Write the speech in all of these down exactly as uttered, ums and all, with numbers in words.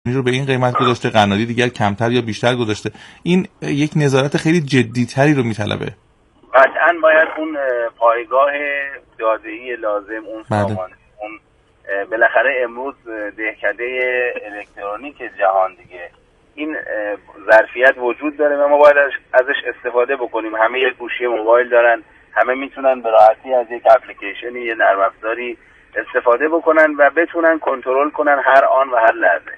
رو به این قیمت گذاشته، قنادی دیگر کمتر یا بیشتر گذاشته. این یک نظارت خیلی جدی‌تری رو میطلبه. قطعاً باید اون پایگاه داده‌ای لازم، اون سامان، اون بالاخره امروز دهکده الکترونیک جهان دیگه این ظرفیت وجود داره و ما باید ازش استفاده بکنیم. همه یک گوشی موبایل دارن، همه میتونن به راحتی از یک اپلیکیشنی، یه نرم افزاری استفاده بکنن و بتونن کنترل کنن هر آن و هر لحظه.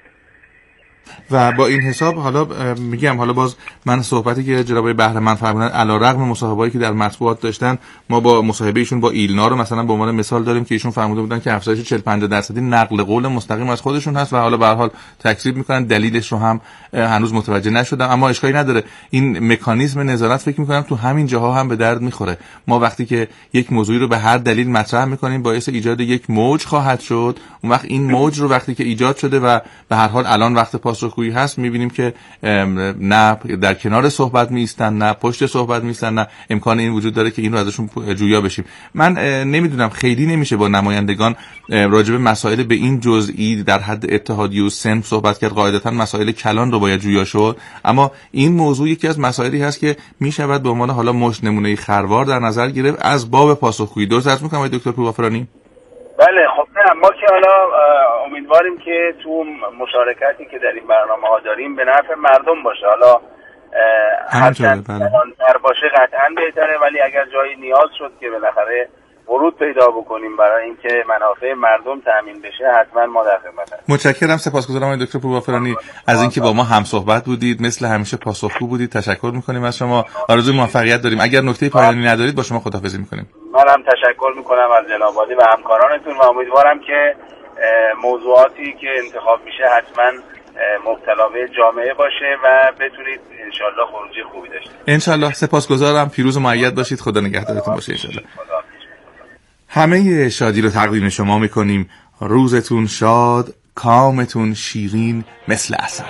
و با این حساب حالا میگم، حالا باز من صحبتی که جناب بهرهمند فرمودن علیرغم مصاحبه‌ای که در مطبوعات داشتن، ما با مصاحبه ایشون با ایلنا رو مثلا به عنوان مثال داریم که ایشون فرموده بودن که افزایش چهل پنجاه درصدی نقل قول مستقیم از خودشون هست و حالا به هر حال تکذیب میکنن. دلیلش رو هم هنوز متوجه نشدم، اما اشکالی نداره. این مکانیزم نظارت فکر میکنم تو همین جاها هم به درد میخوره. ما وقتی که یک موضوعی رو به هر دلیل مطرح میکنیم باعث ایجاد یک موج خواهد شد، اون وقت این موج رو وقتی که ایجاد شده و به هر حال الان وقت پاسخگویی هست، میبینیم که نه در کنار صحبت میستن، نه پشت صحبت میستن، نه امکان این وجود داره که این رو ازشون جویا بشیم. من نمیدونم، خیلی نمیشه با نمایندگان راجع به مسائل به این جزئی در حد اتحادیه و صنف صحبت کرد. قاعدتا مسائل کلان رو باید جویا شد، اما این موضوع یکی از مسائلی هست که میشود به عنوان حالا مشت نمونه خروار در نظر گرفت از باب پاسخگویی. درست عرض میکنم آقای دکتر پوربافرانی؟ بله. خب نه، ما که حالا امیدواریم که تو مشارکتی که در این برنامه ها داریم به نفع مردم باشه. حالا هرچند در باشه قطعا بهتره، ولی اگر جایی نیاز شد که بالاخره ورود پیدا بکنیم برای اینکه منافع مردم تامین بشه، حتما ما در خدمتیم. متشکرم، سپاسگزارم آقای دکتر پوربافرانی از اینکه با ما هم صحبت بودید. مثل همیشه پاسخگو بودید. تشکر میکنیم از شما. آرزوی موفقیت داریم. اگر نکته پایانی ندارید با شما خداحافظی میکنیم. منم تشکر میکنم از جناب عالی و همکارانتون و امیدوارم که موضوعاتی که انتخاب میشه حتما مبتلا به جامعه باشه و بتونید انشالله خروجی خوبی داشته باشید. انشالله. سپاسگزارم. پیروز و مؤید باشید. خدا نگهدارتون باشه انشالله. همه شادی رو تقدیم شما میکنیم. روزتون شاد، کامتون شیرین مثل عسل.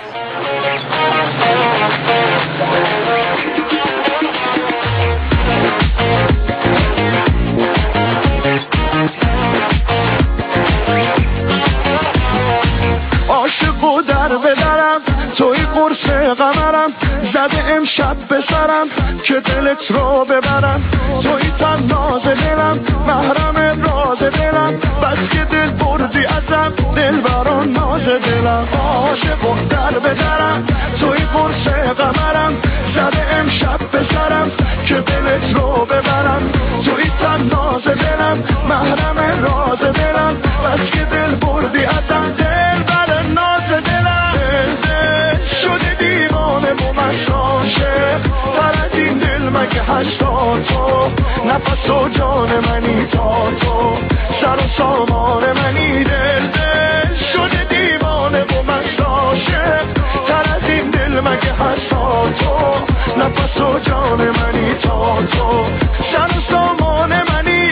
عاشق و در بدرم توی قرص قمرم، زده امشب به سرم که دلت رو ببرم. توی تن ناز دلم، محرم راز دلم، بس که دل بردی ازم، دل بران ناز دلم. عاشق و در بدرم توی قرص قمرم، زده امشب به سرم که دلت رو ببرم. توی تن ناز دلم، محرم راز دلم، بس که دل بردی ازم، دل بران ناز دلم. شده دیوانه و من عاشق، تر از این دل مگه هشتا تو، نفس و جان منی تا تو، سر و سامان منی. دل دل شده دیوانه و من عاشق، تر از این دل مگه هشتا تو، نفس و جان منی تا تو، سر و سامان منی.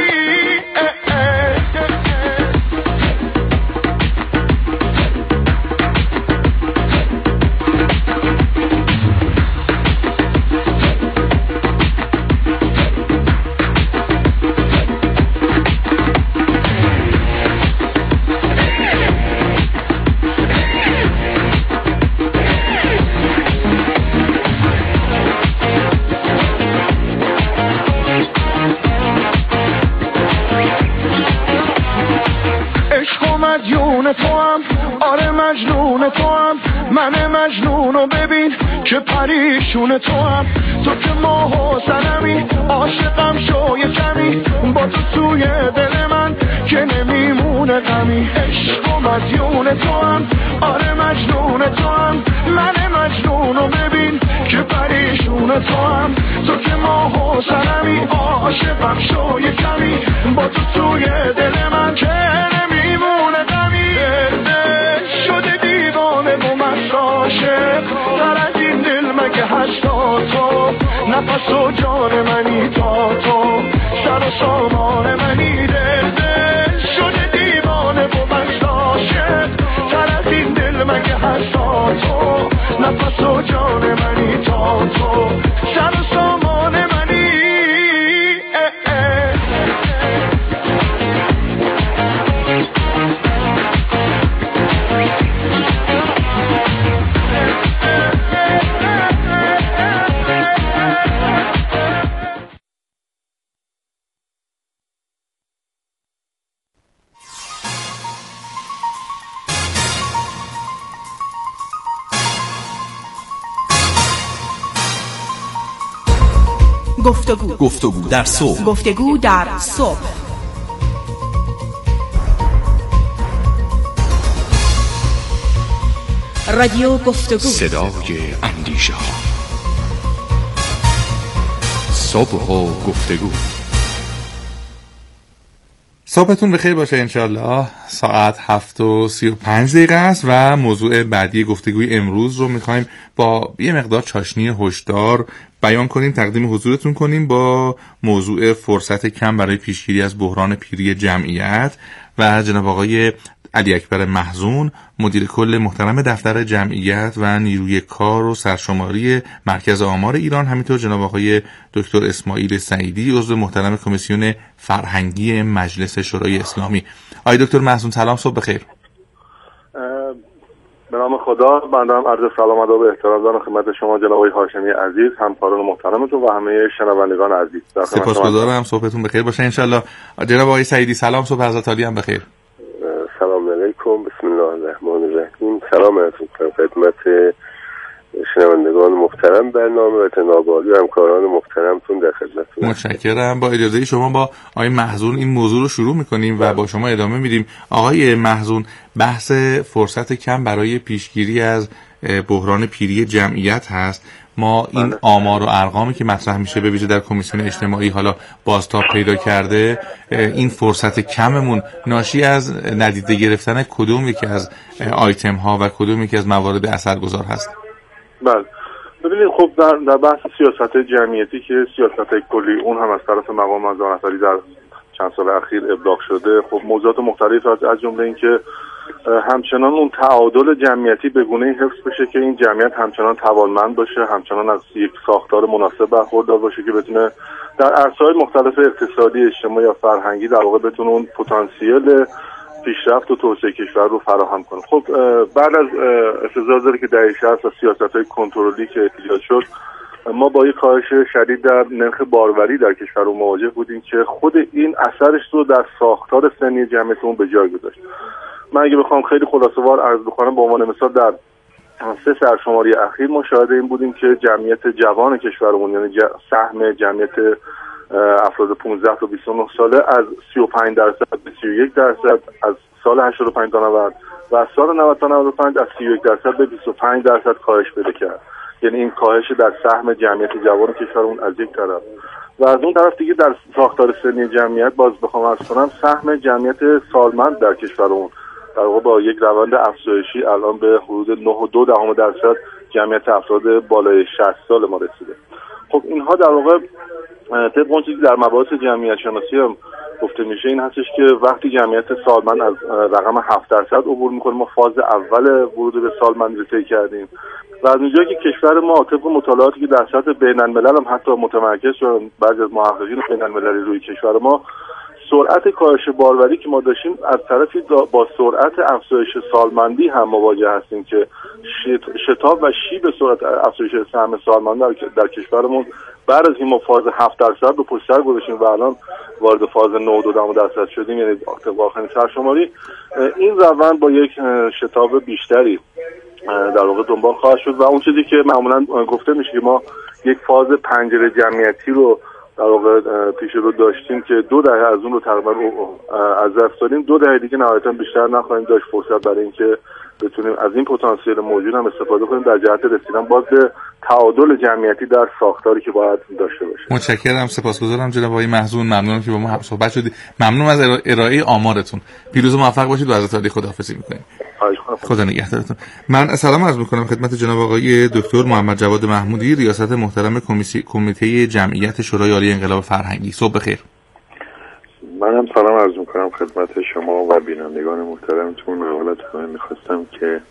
من مجنونو ببین که پریشون تو هم، تو که ماه و سنمی، عاشقم شو یه کمی، با تو توی دل من که نمیمونه غمی. عشق و مدیون تو هم، آره مجنون تو هم. من مجنونو ببین که پریشون تو هم، تو که ماه و سنمی، عاشقم شو یه کمی، با تو توی دل من که نمیمونه غمی. شده دیوانه و من عاشق، تر از این دل مگه هشتا تو، نفس و جان منی تا تو، سر و سامان منی. دل دل شده دیوانه و من عاشق، تر از این دل مگه هشتا تو، نفس و جان منی تا تو، سر و سامان منی. گفتگو گفتگو در صبح. گفتگو در صبح. رادیو گفتگو، صدای اندیشه ها. صبح و گفتگو. صبحتون بخیر باشه انشالله. ساعت هفت و سی و پنج دقیقه است و موضوع بعدی گفتگوی امروز رو میخوایم با یه مقدار چاشنی هشدار بیان کنیم، تقدیم حضورتون کنیم با موضوع فرصت کم برای پیشگیری از بحران پیری جمعیت و جناب آقای علی اکبر محزون، مدیر کل محترم دفتر جمعیت و نیروی کار و سرشماری مرکز آمار ایران، همینطور جناب آقای دکتر اسماعیل سعیدی، عضو محترم کمیسیون فرهنگی مجلس شورای اسلامی. آقای دکتر محزون سلام، صبح بخیر. به نام خدا، بنده عرض سلام ادب و احترام دارم خدمت شما جناب آقای هاشمی عزیز، همکاران محترمتون و همه شنوندگان عزیز. سپاسگزارم، صبحتون بخیر باشه انشالله. جناب آقای سعیدی سلام، صبح حضرت عالی هم بخیر. سلام علیکم، بسم الله الرحمن الرحیم. سلام عرض می‌کنم خدمت شنوندگان محترم برنامه و جناب عالی و همکاران محترمتون در خدمتتون. متشکرم. با اجازه شما با آقای محزون این موضوع رو شروع می‌کنیم و با شما ادامه میدیم. آقای محزون، بحث فرصت کم برای پیشگیری از بحران پیری جمعیت هست. ما این آمار و ارقامی که مطرح میشه به ویژه در کمیسیون اجتماعی حالا بازتاب پیدا کرده، این فرصت کممون ناشی از ندیده گرفتن کدوم یکی از آیتم ها و کدوم یکی از موارد اثرگذار هست؟ بله ببینید، خب در, در بحث سیاست جمعیتی که سیاست کلی اون هم از طرف مقام معظم رهبری در چند سال اخیر ابلاغ شده، خب موضوعات مختلف از جمله این که همچنان اون تعادل جمعیتی به گونه‌ای حفظ بشه که این جمعیت همچنان توانمند باشه، همچنان از یک ساختار مناسب برخوردار باشه که بتونه در عرصه‌های مختلف اقتصادی، اجتماعی یا فرهنگی در واقع بتونه اون پتانسیل پیشرفت و توسعه کشور رو فراهم کنه. خب بعد از اعتراض داره که دهه شصت و سیاست‌های کنترلی که ایجاد شد، ما با یک کاهش شدید در نرخ باروری در کشور رو مواجه بودیم که خود این اثرش رو در ساختار سنی جمعیتمون به جای گذاشت. من اگه بخوام خیلی خلاصه‌وار عرض بکنم، به عنوان مثال در سه سرشماری اخیر مشاهده این بودیم که جمعیت جوان کشورمون، یعنی سهم جمعیت افراد پانزده تا بیست و نه ساله از سی و پنج درصد به سی و یک درصد از سال هشتاد و پنج تا نود و از سال نود تا نود و پنج از سی و یک درصد به بیست و پنج درصد کاهش پیدا کرد. یعنی این کاهش در سهم جمعیت جوان کشورمون از یک طرف و از اون طرف دیگه در ساختار سنی جمعیت باز بخوام عرض کنم، سهم جمعیت سالمند در کشورمون در واقع با یک روند افزایشی الان به حدود نه و دو دهم درصد جمعیت افراد بالای شصت سال ما رسیده. خب اینها در واقع طبق اون چیزی در مباحث جمعیت شناسی هم گفته میشه این هستش که وقتی جمعیت سالمند از رقم هفت درصد عبور میکنه، ما فاز اول ورود به سالمندی رو طی کردیم و از اونجایی که کشور ما طبق مطالعاتی که در سطح بین الملل هم حتی متمرکز شدن بعضی از محققین بین المللی روی کشور ما، سرعت کاهش باروری که ما داشتیم از طرفی با سرعت افزایش سالمندی هم مواجه هستیم که شتاب و شیب سرعت افزایش سهم سالمندی در, در کشورمون بعد از این ما فاز هفت درصد رو پشت سر گذاشتیم و الان وارد فاز نه و دو درصد شدیم، یعنی طبق آخرین سرشماری این روند با یک شتاب بیشتری در واقع دنبال خواهد شد و اون چیزی که معمولا گفته میشه که ما یک فاز پنجره جمعیتی رو در واقع پیش رو داشتیم که دو دهه از اون رو تقریبا از دست دادیم، دو دهه دیگه نهایتا بیشتر نخواهیم داشت فرصت برای اینکه بتونیم از این پتانسیل موجود هم استفاده کنیم در جهت رسیدن باز به تعادل جمعیتی در ساختاری که باید داشته باشه. متشکرم، سپاسگزارم جناب آقای محزون، ممنونم که با ما هم صحبت شدید، ممنون از ارائه آمارتون. پیروز و موفق باشید و حضرت عالی خداحافظی می‌کنیم. خدا نگهدارتون. من سلام عرض می‌کنم خدمت جناب آقای دکتر محمد جواد محمودی، ریاست محترم کمیته جمعیت شورای عالی انقلاب فرهنگی. صبح بخیر. منم سلام عرض می‌کنم خدمت شما و بینندگان محترمتون. اولتون می‌خواستم که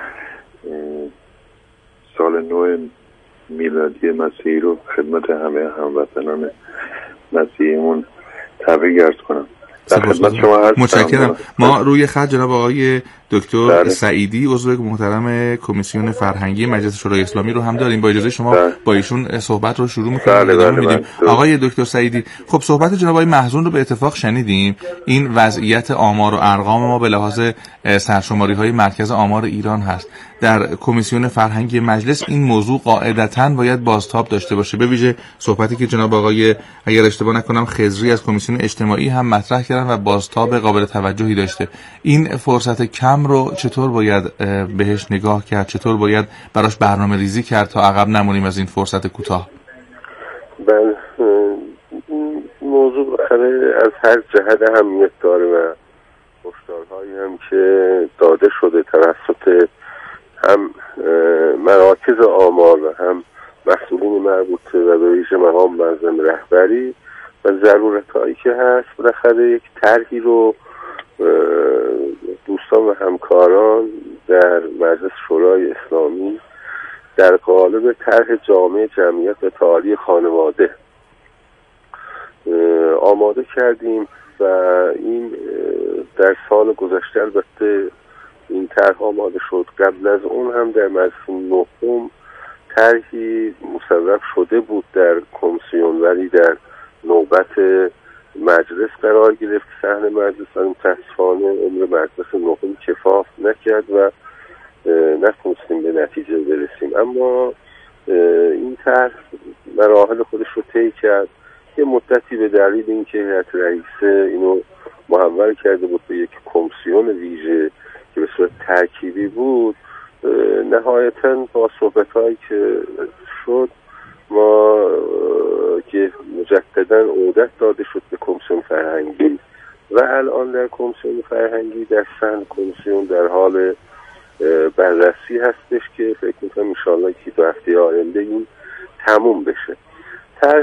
سال نو میلادی مسیحی رو خدمت همه هموطنان مسیحیمون تبریک عرض کنم. متشکرم. ما روی خط جناب آقای دکتر بله. سعیدی عضو محترم کمیسیون فرهنگی مجلس شورای اسلامی رو هم داریم. با اجازه شما بله. با ایشون صحبت رو شروع می‌کنیم. بله بله بله. آقای دکتر سعیدی، خب صحبت جناب آقای محزون رو به اتفاق شنیدیم. این وضعیت آمار و ارقام ما به لحاظ سرشماری‌های مرکز آمار ایران هست. در کمیسیون فرهنگی مجلس این موضوع قاعدتاً باید بازتاب داشته باشه. به ویژه صحبتی که جناب آقای اگر اشتباه نکنم خضری از کمیسیون اجتماعی هم مطرح کردن و بازتاب قابل توجهی داشته. این فرصت کم رو چطور باید بهش نگاه کرد؟ چطور باید براش برنامه‌ریزی کرد تا عقب نمونیم از این فرصت کوتاه؟ بله، موضوع بخره از هر جهت اهمیت داره و هشدارهایی هم که داده شده توسط هم مراکز آمار و هم مسئولین مربوطه و به ویژه مقام منظم رهبری و ضرورتایی که هست، بالاخره یک طرحی رو دوستان و همکاران در مجلس شورای اسلامی در قالب طرح جامع جمعیت و تعالی خانواده آماده کردیم و این در سال گذشته البته این طرح آماده شد. قبل از اون هم در مجلس نهم طرحی مصوب شده بود در کمیسیون، ولی در نوبت مجلس قرار گرفت صحن مجلس و متاسفانه عمر مجلس نهم کفاف نکرد و نتونستیم به نتیجه برسیم. اما این طرح مراحل خودش رو طی کرد. یه مدتی به دلیل اینکه هیئت رئیسه اینو محول کرده بود به یک کمیسیون ویژه که به صورت ترکیبی بود، نهایتاً با صحبت‌هایی که شد ما که مجدداً عودت داده شد به کمیسیون فرهنگی و الان در کمیسیون فرهنگی در صحن کمیسیون در حال بررسی هستش که فکر می‌کنم ان شاءالله که دو هفته آینده این تموم بشه. طرح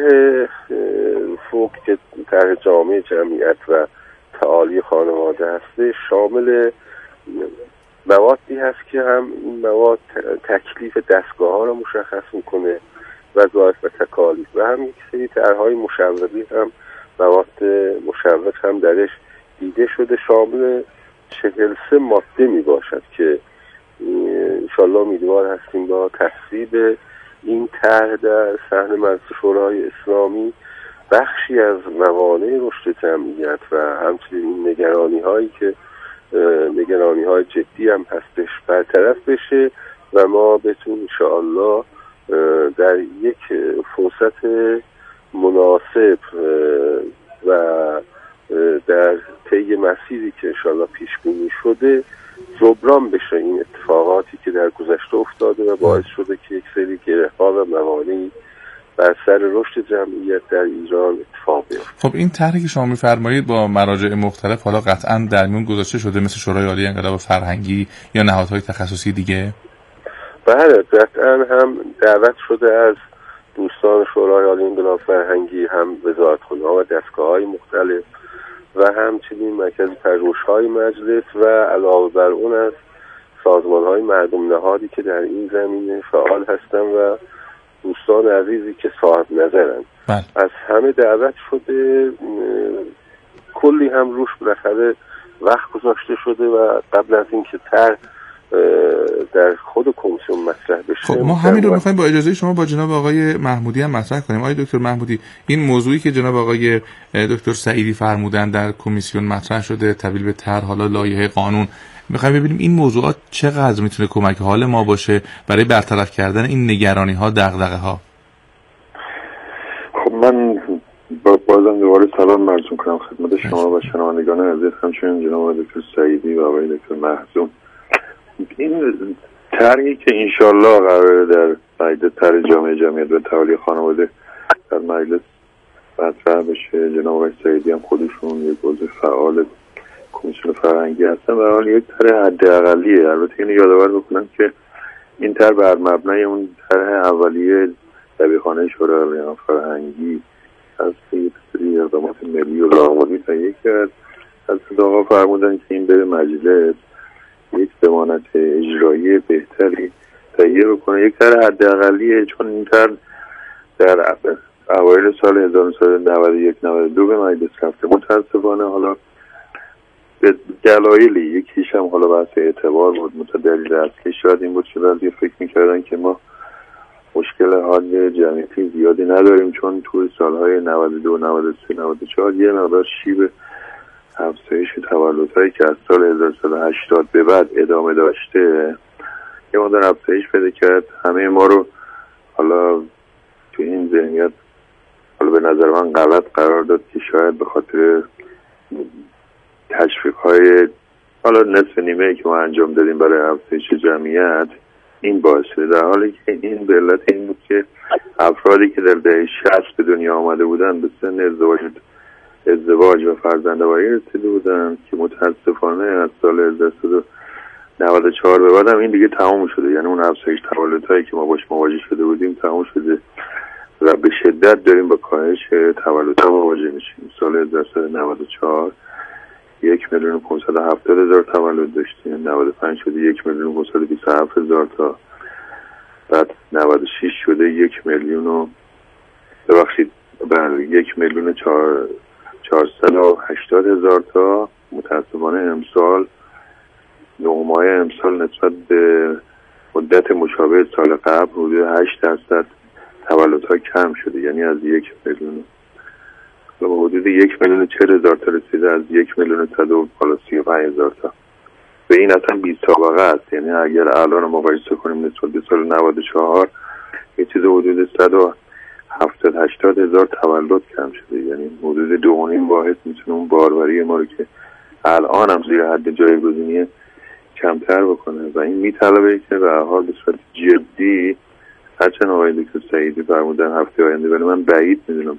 فوق که طرح جامع جمعیت و تعالی خانواده هستش شامل موادی هست که هم این مواد تکلیف دستگاه ها رو مشخص میکنه، وظایف و تکالیف، و هم یک سری طرح‌های مشوقی هم مواد مشوق هم درش دیده شده. شامل چهل و سه ماده می باشد که انشالله امیدوار هستیم با تصویب این طرح در صحن مجلس شورای اسلامی بخشی از موانع رشد جمعیت و همچنین نگرانی هایی که نگرانی های جدی هم هستش برطرف بشه و ما بتونیم انشاءالله در یک فرصت مناسب و در طی مسیری که انشاءالله پیش بینی شده جبران بشه این اتفاقاتی که در گذشته افتاده و باعث شده که یک سری گره‌ها و موانعی بر سر رشد جمعیت در ایران اتفاق بیفته. خب این طرحی که شما می‌فرمایید با مراجع مختلف حالا قطعاً در میون گذاشته شده مثل شورای عالی انقلاب فرهنگی یا نهادهای تخصصی دیگه؟ بله قطعاً هم دعوت شده از دوستان شورای عالی انقلاب فرهنگی، هم وزارتخونه‌ها و دستگاه‌های مختلف و همچنین مرکز پژوهش‌های مجلس و علاوه بر اون از سازمان‌های مردم نهادی که در این زمینه فعال هستن و دوستان عزیزی که صاحب نظرن. بله. از همه دعوت شده، کلی هم روش بالاخره وقت گذاشته شده و قبل از اینکه طرح در خود کمیسیون مطرح بشه. خب ما همین رو می‌خوایم با اجازه شما با جناب آقای محمودی هم مطرح کنیم. آقای دکتر محمودی، این موضوعی که جناب آقای دکتر سعیدی فرمودن در کمیسیون مطرح شده تبدیل به طرح حالا لایحه قانون، می‌خوایم ببینیم این موضوعات چقدر میتونه کمک حال ما باشه برای برطرف کردن این نگرانی‌ها، دغدغه‌ها. خب من با بازم دوباره سلام مرسوم کنم خدمت شما و شنوندگان عزیز، همچنین جناب دکتر سعیدی و آقای دکتر محزون. این طرحی که انشالله قراره در مجلس طرح جامع جمعیت و تعالی خانواده در مجلس مطرح بشه، جناب آقای سعیدی هم خودشون یک عضو فعال کمیسیون فرهنگی هستن و حال یک طرح حداقلیه. البته اینو یادآور بکنم که این طرح بر مبنای اون طرح اولیه دبیرخانه شورای عالی انقلاب فرهنگی از یک سری اقدامات ملی و راهبردی تهیه کرد. از آقا فرمودن که این بره مجلس یک ضمانت اجرایی بهتری تهیه بکنه. یک طرح حداقلیه، چون این طرح در اوایل سال هزار و نهصد و نود و یک نود و دو به مجلس رفته. متاسفانه حالا به دلایلی، یکیش هم حالا بحث اعتبار بود، متدلیل اصلی شاید این بود که بعضی فکر میکردن که ما مشکل حال جمعیتی زیادی نداریم، چون توی سالهای نود و دو، نود و سه، نود و چهار یه مقدار شیب افزایش تولدهایی که از سال هزار و سیصد و هشتاد به بعد ادامه داشته یه مقدار افزایش پیدا کرد. همه ما رو حالا تو این ذهنیت حالا به نظر من غلط قرار داد که شاید به خاطر تشویق‌های حالا نصف نیمه که ما انجام دادیم برای افزایش جمعیت این باعث شده، در حالی که این به علت این بود که افرادی که در دهه شصت به دنیا آمده بودن به سن ازدواج ازدواج و فرزندآوری رسیده بودن که متاسفانه از سال هزار و سیصد و نود و چهار به بعد هم این دیگه تمام شده، یعنی اون افزایش تولدهایی که ما باش مواجه شده بودیم تمام شده و به شدت داریم با کاهش تولدها مواجه میشیم. سال هزار و سیصد و نود و چهار یک میلیون و پانصد و هفتاد هزار تولد داشتیم، نود و پنج شده یک میلیون و پانصد و بیست و هفت هزار تا، بعد نود و شش شده یک میلیون و ببخشید بله یک میلیون و چهار چهارصد و هشتاد هزار تا. متاسفانه امسال نه ماه امسال نسبت به مدت مشابه سال قبل حدود هشت درصد تولدها کم شده، یعنی از یک میلیون و حدود یک میلیون و چهل هزار تا رسیده از یک میلیون و صد و سی و پنج هزار تا. و این اصلا بی سابقه است، یعنی اگر الان مقایسه کنیم نسبت به سال نود و چهار یه چیز حدود صد و هفتاد هشتاد هزار تولد کم شده، یعنی حدود دو و نیم واحد میتونه اون باروری ما رو که الان هم زیر حد جایگزینی کمتر بکنه و این میطلبه که به هر حال به صورت جدی هرچند آقای دکتر سعیدی فرمودن هفته آینده، ولی من بعید میدونم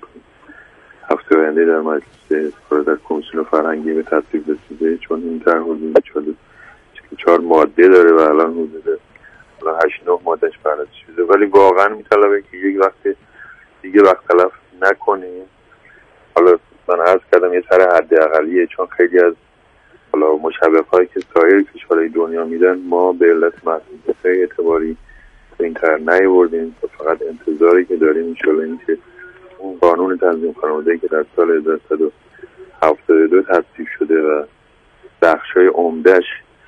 هفته آینده در مجلس در کمیسیون فرهنگی به تصویب رسیده، چون این طرح حدود چهل و چهار ماده داره و الان حدود هشت نه مادهش بررسی شده، ولی واقعا میطلبه که یک وقت دیگه وقت تلف نکنیم. حالا من عرض کردم یه طرح حداقلیه، چون خیلی از حالا مشوق‌هایی که سایر کشورهای دنیا میدن ما به علت محدودیت اعتباری به این طرح نیاوردیم و فقط انتظاری که داریم انشالله این که اون قانون تنظیم خانوادگی که در سال هزار و سیصد و هفتاد و دو تصویب شده و بخشای عمده‌اش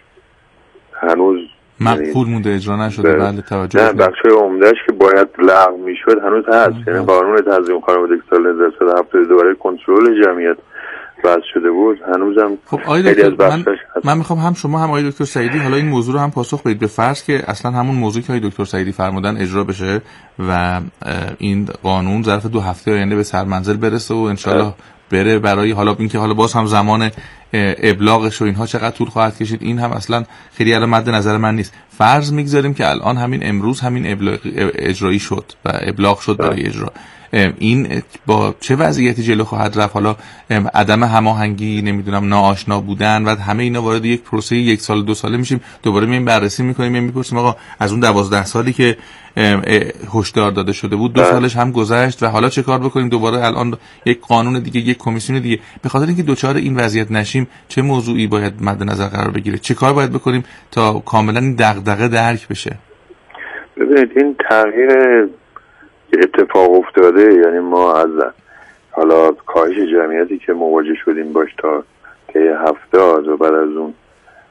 هنوز مقفول مونده اجرا نشده، بله توجه نه بخشای عمده‌اش که باید لغو میشد هنوز هست، یعنی قانون تنظیم خانوادگی سال هزار و سیصد و هفتاد و دو برای کنترل جمعیت وضع شده بود، هنوزم خب آقای دکتر من, من میخوام هم شما هم آقای دکتر سعیدی حالا این موضوع رو هم پاسخ بدید. به فرض که اصلا همون موضوعی که آقای دکتر سعیدی فرمودن اجرا بشه و این قانون ظرف دو هفته آینده به سرمنزل برسه و انشالله بره برای حالا اینکه حالا باز هم زمان ابلاغش و اینها چقدر طول خواهد کشید این هم اصلا خیلی الان مد نظر من نیست. فرض میگذاریم که الان همین امروز همین ابلاغ اجرایی شد و ابلاغ شد برای اجرا، این با چه وضعیتی جلو خواهد رفت؟ حالا عدم هماهنگی، نمیدونم ناآشنا بودن و همه اینا وارد یک پروسه یک سال دو ساله میشیم، دوباره میایم بررسی میکنیم، میایم میپرسیم آقا از اون دوازده سالی که هشدار داده شده بود دو سالش هم گذشت و حالا چه کار بکنیم؟ دوباره الان یک قانون دیگه، یک کمیسیون دیگه. به خاطر اینکه دوچار این وضعیت نشیم چه موضوعی باید مد نظر قرار بگیره؟ چه کار باید بکنیم تا کاملا این دغدغه درک بشه؟ ببینید این تغییر که اتفاق افتاده، یعنی ما از حالا کاهش جمعیتی که مواجه شدیم باش تا طی هفتاد و بعد از اون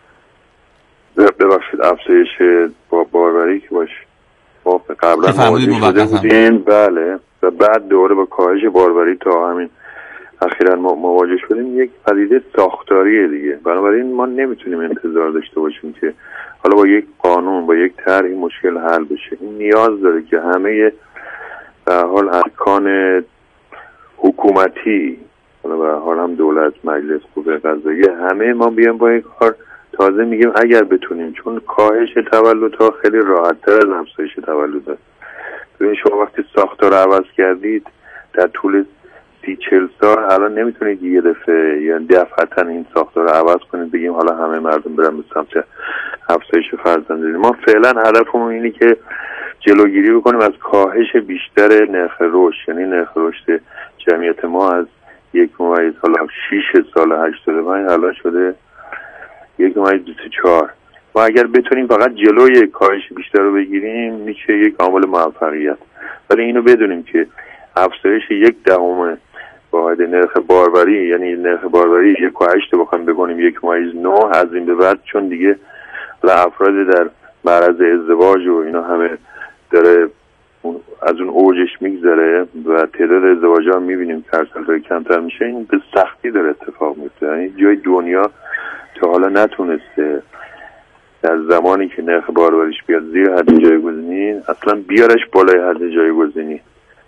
ببخشید افزایش با باروری که باش ما قبلا مواجه شده بودیم، بله، و بعد دوباره با کاهش باروری تا همین اخیراً ما مواجه شدیم، یک پدیده ساختاریه دیگه. بنابراین ما نمیتونیم انتظار داشته باشیم که حالا با یک قانون با یک طرح این مشکل حل بشه. این نیاز داره که همه در حال ارکان حکومتی، حالا به حال هم دولت، مجلس، قوه قضاییه، همه ما بیان با این کار. تازه میگیم اگر بتونیم، چون کاهش تولدها خیلی راحت‌تر از افزایش تولد است. ببین شما وقتی ساختار عوض کردید در طول سی چل سال، الان نمیتونید یه دفعه یا دفعتاً این ساختار رو عوض کنید بگیم حالا همه مردم برن به سمت افزایش فرزندانی. ما فعلا هدفمون اینه که جلوگیری بکنیم از کاهش بیشتر نرخ رشد، یعنی نرخ رشد جمعیت ما از یک ممیز حالا شیش سال هشتاد و پنج حالا شده یک ممیز بیست و چهار. و اگر بتونیم فقط جلوی کاهش بیشتر رو بگیریم میشه یک عامل موفقیت. ولی اینو بدونیم که افزایش یک دهم واحد نرخ باروری، یعنی نرخ باروری یک و هشت بخوایم بکنیم یک ممیز نه، از این به بعد چون دیگه افراد در معرض ازدواج و اینا همه داره از اون اوجش میگذره و تعداد ازدواج ها میبینیم که هر سال داره کمتر میشه، این به سختی داره اتفاق میفته. یعنی جای دنیا تا حالا نتونسته در زمانی که نرخ باروریش بیاد زیر حد جایگزینی اصلا بیارش بالای حد جایگزینی.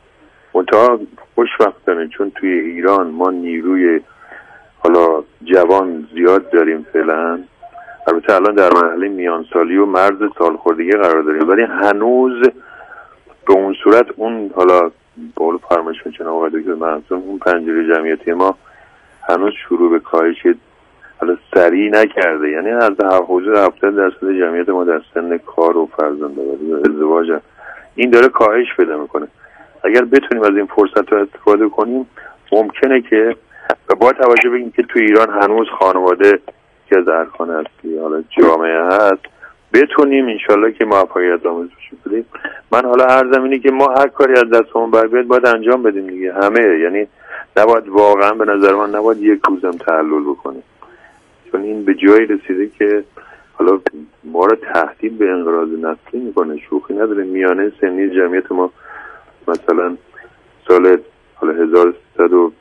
منتها خوشبختانه چون توی ایران ما نیروی حالا جوان زیاد داریم فعلا، البته الان در مرحله میانسالی و مرز سالخوردگی قرار داریم، ولی هنوز به اون صورت اون حالا بقول فرمایش میکنم آقای دکتر منصور اون پنجره جمعیتی ما هنوز شروع به کاهش حالا سریع نکرده. یعنی از حدود هفتاد درصد جمعیت ما در سن کار و فرزندآوری و ازدواج این داره کاهش پیدا میکنه. اگر بتونیم از این فرصت رو استفاده کنیم ممکنه که با توجه به اینکه تو ایران هنوز خانواده که از ارکان اصلی حالا جامعه هست بتونیم انشالله که موفقیت آمیز بشیم. من حالا هر زمینی که ما هر کاری از دستمون بر بیاد باید انجام بدیم دیگه همه، یعنی نباید واقعا به نظر من نباید یک روزم تعلل بکنیم، چون این به جایی رسیده که حالا ما رو تهدید به انقراض نسلی میکنه. شوخی نداره، میانه سنی جمعیت ما مثلا سال حالا هزار و سیصد و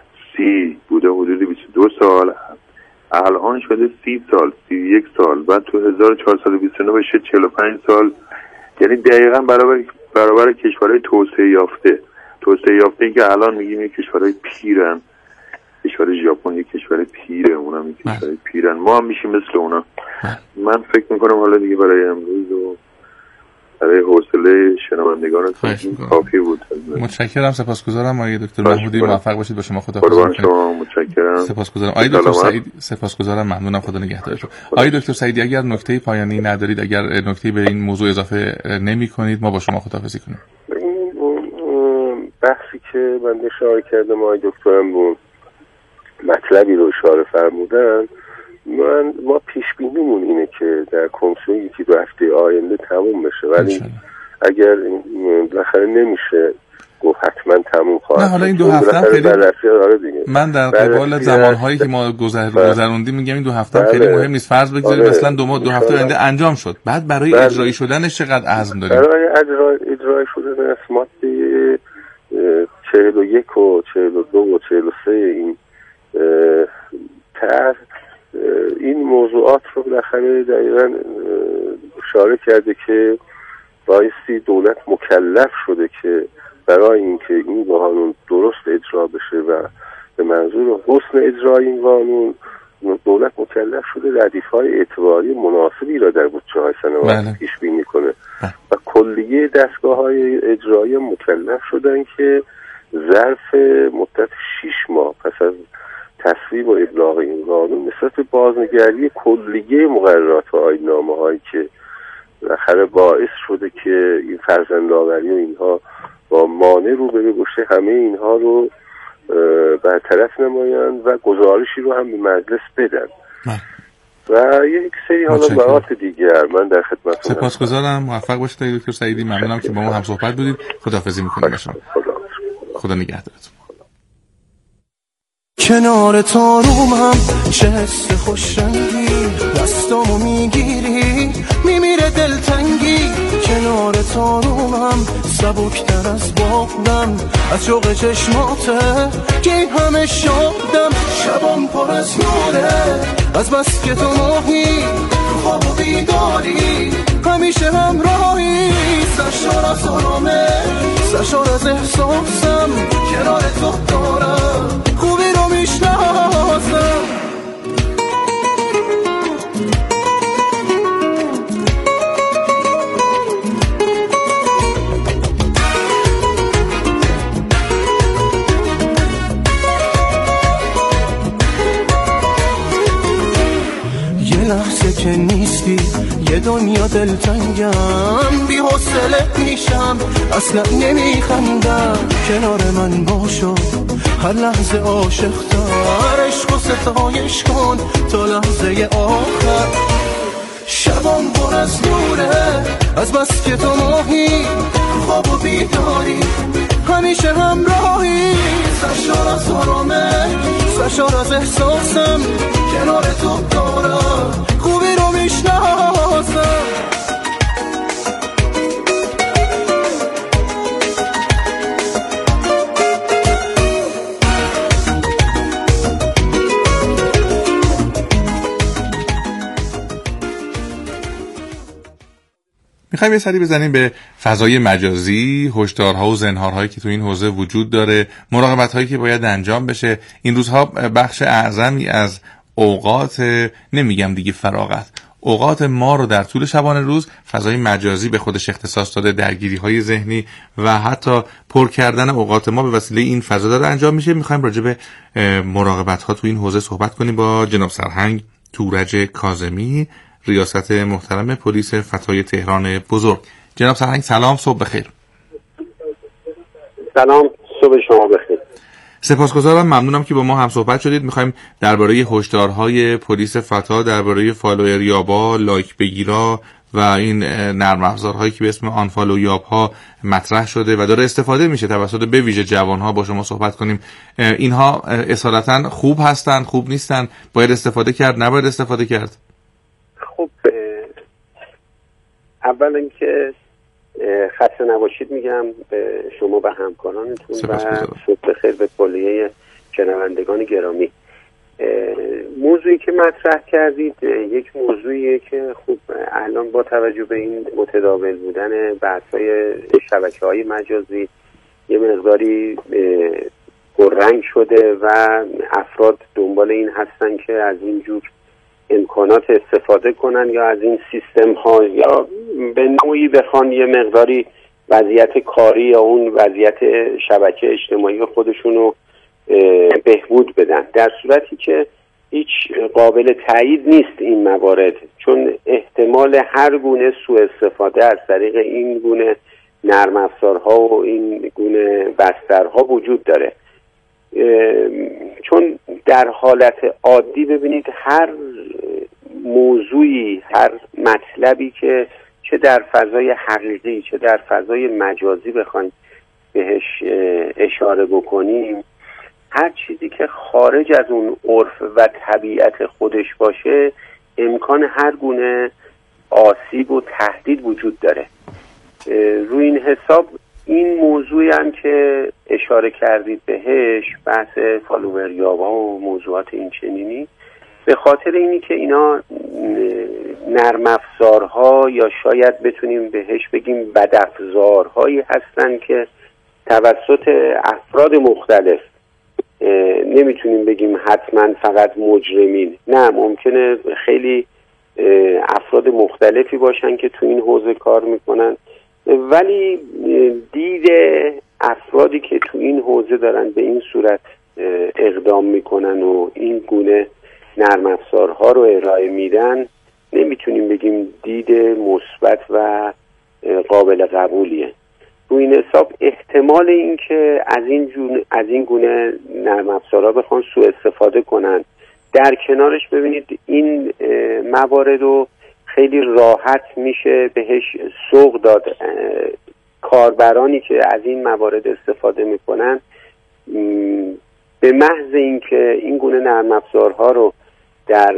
سی بوده حدود بیست و دو سال، الان شده سی سال، سی و یک سال، بعد تو هزار و چهارصد و بیست و نه بشه چهل و پنج سال. یعنی دقیقاً برابر برابر کشورهای توسعه یافته. توسعه یافته ای که الان میگیم یک کشورهای پیرن، کشور ژاپن یک کشور پیره، اونم یک کشور پیرن، ما هم میشیم مثل اونا. من فکر میکنم حالا دیگه برای امروز و برای حوصله شنوندگان کافی بود. متشکرم، سپاسگزارم آقای دکتر محمودی، موفق باشید. با شما خداحافظی می‌کنم. متشکرم. سپاسگزارم آقای دکتر سعید، سپاسگزارم، ممنونم، خدا نگهدارتون. آقای دکتر سعیدی اگر نکته پایانی ندارید، اگر نکته به این موضوع اضافه نمی‌کنید ما با شما خداحافظی کنیم. بحثی که من اشاره کردم آقای دکترم بود مطلبی رو اشاره فرمودن، من ما پیش بینیمون اینه که در کنسول یکی دو هفته آینده تموم بشه، ولی اگر بالاخره نمیشه گفت حتما تموم خواهد. نه حالا این دو هفته هم خیلی من در قبال زمانهایی که ما گذر گذروندیم میگم این دو هفته هم خیلی مهم نیست. فرض بگذارید مثلا دو ماه دو هفته آینده انجام شد، بعد برای بله. اجرایی شدنش چقدر عزم داریم؟ برای اجرا اجرای شدن ماده چهل و یک و چهل و دو و چهل و سه این تر این موضوعات رو بالاخره دقیقاً اشاره کرده که بایستی دولت مکلف شده که برای اینکه این قانون درست اجرا بشه و به منظور حسن اجرای این قانون دولت مکلف شده ردیف‌های اعتباری مناسبی را در بودجه‌های سنوات پیش بینی کنه و کلیه دستگاه‌های اجرایی مکلف شدن که ظرف مدت شش ماه پس از تصویب و ابلاغ این قانون نسبت به بازنگری کلیه مقررات و آیین‌نامه‌هایی که بالاخره باعث شده که این فرزندآوری و اینها با مانع رو به گوشه همه اینها رو برطرف نمایند و گزارشی رو هم به مجلس بدن و یک سری حالا موارد دیگر. من در خدمتتون سپاسگزارم، موفق باشید دکتر سعیدی، ممنونم که با ما هم صحبت بودید. خداحافظی می‌کنم. خدا نگهدارتون. کنار تاروم هم چه حس خوشنگی دستامو میگیری میمیره دلتنگی. کنار تاروم هم سبکتر از بادم از شوق چشماته که این همه شادم. شبام پر از نوره از بس که تو ماهی تو خواب و بیداری همیشه همراهی. سرشار از آرامه سرشار از احساسم کنار تو دارم خوبی رو میشناسم. یه لحظه که نیستی یه دنیا دلتنگم بی حوصله میشم اصلا نمیخندم. کنار من باشو هر لحظه عاشق تر عشق و ستایش کن تا لحظه آخر. شبام پر از نوره از بس که تو ماهی خواب و بیداری همیشه همراهی. سرشار از آرامه سرشار از احساسم کنار تو دارم خوبی رو میشناسم میخوایم یه سری بزنیم به فضای مجازی، هشدارها و زنهارهایی که تو این حوزه وجود داره، مراقبت‌هایی که باید انجام بشه. این روزها بخش اعظمی از اوقات، نمیگم دیگه فراغت، اوقات ما رو در طول شبانه روز فضای مجازی به خودش اختصاص داده، درگیری‌های ذهنی و حتی پر کردن اوقات ما به وسیله این فضا داره انجام میشه. میخوایم راجع به مراقبت‌ها تو این حوزه صحبت کنیم با جناب سرهنگ تورج کاظمی، ریاست محترم پلیس فتای تهران بزرگ. جناب سرهنگ سلام، صبح بخیر. سلام، صبح شما بخیر. سپاسگزارم، ممنونم که با ما هم صحبت شدید. میخوایم درباره هشدارهای پلیس فتا درباره فالوور یابا، لایک بگیرا و این نرم افزارهایی که به اسم آنفالو یاب ها مطرح شده و داره استفاده میشه توسط به ویژه جوانها با شما صحبت کنیم. اینها اصالتا خوب هستن، خوب نیستن؟ باید استفاده کرد، نباید استفاده کرد؟ خب اول اینکه خسته نباشید میگم به شما و همکارانتون و صبح بخیر به کلیه شنوندگان گرامی. موضوعی که مطرح کردید یک موضوعیه که خوب الان با توجه به این متداول بودن بحث‌های شبکه‌های مجازی یه مقداری پررنگ شده و افراد دنبال این هستن که از این جور امکانات استفاده کنن یا از این سیستم ها یا به نوعی بخوان یه مقداری وضعیت کاری یا اون وضعیت شبکه اجتماعی خودشون رو بهبود بدن، در صورتی که هیچ قابل تایید نیست این موارد، چون احتمال هر گونه سوء استفاده از طریق این گونه نرم افزارها و این گونه بسترها وجود داره. چون در حالت عادی ببینید هر موضوعی، هر مطلبی که چه در فضای حقیقی چه در فضای مجازی بخوایم بهش اشاره بکنیم، هر چیزی که خارج از اون عرف و طبیعت خودش باشه امکان هر گونه آسیب و تهدید وجود داره. روی این حساب این موضوعی هم که اشاره کردید بهش، بحث فالوور یابا و موضوعات این چنینی، به خاطر اینی که اینا نرم افزارها یا شاید بتونیم بهش بگیم بدافزارهایی هستن که توسط افراد مختلف، نمیتونیم بگیم حتما فقط مجرمین، نه ممکنه خیلی افراد مختلفی باشن که تو این حوزه کار میکنن، ولی دید افرادی که تو این حوزه دارن به این صورت اقدام میکنن و این گونه نرم افزارها رو ارائه میدن نمیتونیم بگیم دید مثبت و قابل قبولیه. رو این حساب احتمال این که از این جون از این گونه نرم افزارها بخوان سوء استفاده کنن، در کنارش ببینید این موارد رو خیلی راحت میشه بهش سوق داد. کاربرانی که از این موارد استفاده میکنن به محض اینکه این گونه نرم افزارها رو در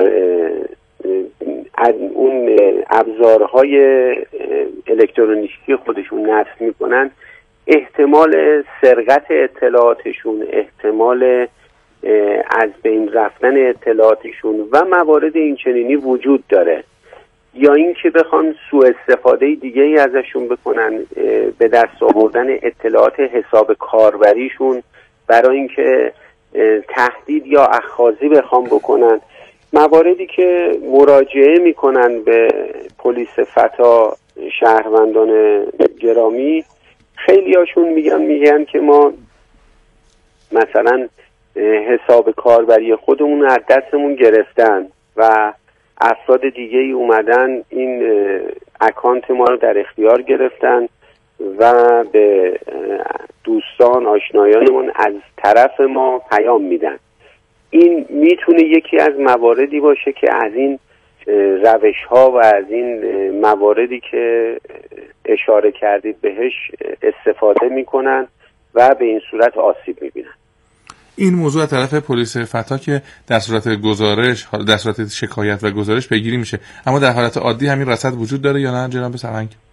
اون ابزارهای الکترونیکی خودشون نصب میکنن، احتمال سرقت اطلاعاتشون، احتمال از بین رفتن اطلاعاتشون و موارد این چنینی وجود داره، یا اینکه بخوان سوء استفاده دیگه ای ازشون بکنن، به دست آوردن اطلاعات حساب کاربریشون برای اینکه تهدید یا اخاذی بخوان بکنن. مواردی که مراجعه میکنن به پلیس فتا شهروندان گرامی، خیلی هاشون میگن میگن که ما مثلا حساب کاربری خودمون از دستمون گرفتن و افراد دیگه ای اومدن این اکانت ما رو در اختیار گرفتن و به دوستان آشنایانمون از طرف ما پیام میدن. این میتونه یکی از مواردی باشه که از این روش ها و از این مواردی که اشاره کردید بهش استفاده میکنن و به این صورت آسیب میبینن. این موضوع از طرف پلیس فتا که در صورت گزارش، در صورت شکایت و گزارش پیگیری میشه، اما در حالت عادی همین رصد وجود داره یا نه جناب سرهنگ؟